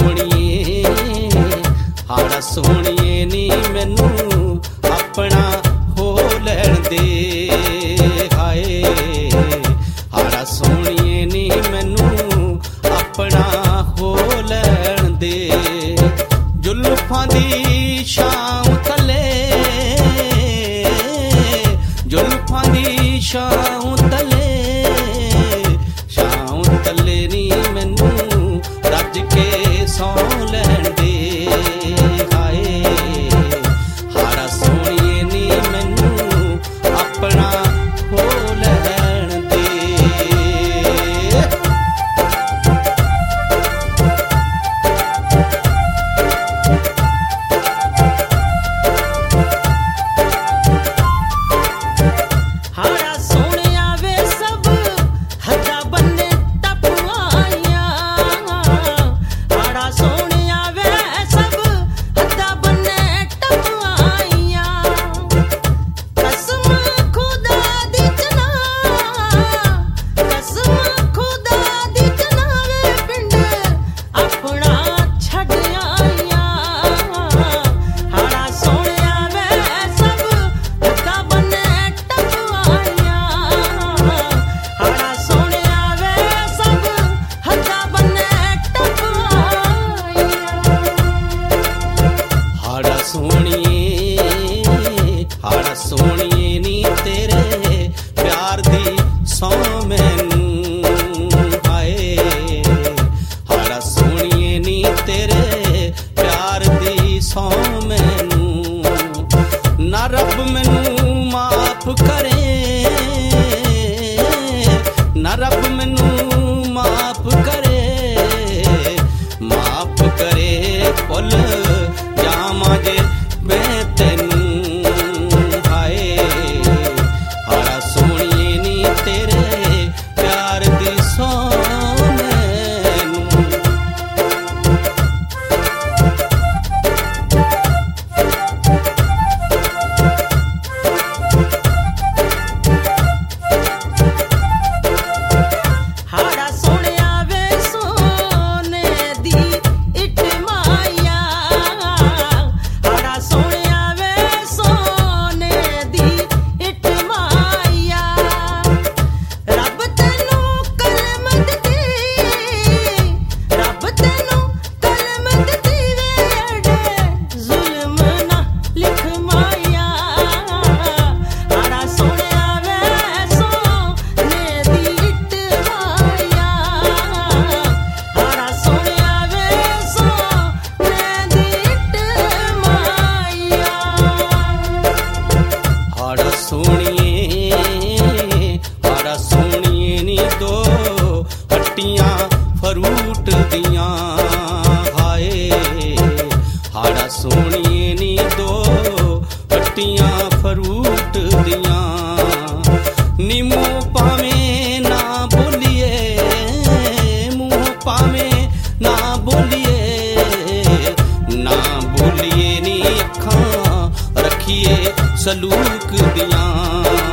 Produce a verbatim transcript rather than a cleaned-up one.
सोहणिए हाड़ा सोहणिए नी मैनू अपना हो लैण दे। हाय हाड़ा सोहणिए नी मैनू अपना हो लैण दे। जुल्फां दी छां तले जुल्फां दी छां तले छां तले नी मैनू रज के सौ लैण दे। हाय हाड़ा सोहणिए नी मैनू अपना हो लैण दे। हाड़ा सोहणिए नी तेरे प्यार दी सौ मैनू। हाय हाड़ा सोहणिए नी तेरे प्यार दी सौ मैनू। ना रब मैनू माफ करे ना रब मैनू माफ करे माफ करे भुल जावां जे मैं तैनू। हाय हाड़ा सोहणिए नी तेरे प्यार दी सौ मैनू। हाड़ा सोहणिया वे सोने दी इट माया। हाड़ा सोहणिया वे सोने दी इट माया। रब तैनू कलम दित्ती रब तैनू कलम दित्ती वे अड़े जुल्म ना लिख माया। हाड़ा सोहणिया वे सोने दी इट माया। हाड़ा सोहणिया वे सोने दी इट माया। हाड़ा सोहणिए हाड़ा सोहणिए नी दो हट्टियां फरूट दियां। हाय हाड़ा सोहणिए नी दो हट्टियां फरूट दियां। नी मूंह पावें ना बोलिए मूंह पावें ना बोलिए ना बोलिए नी अखां रखिए सलूक दियां।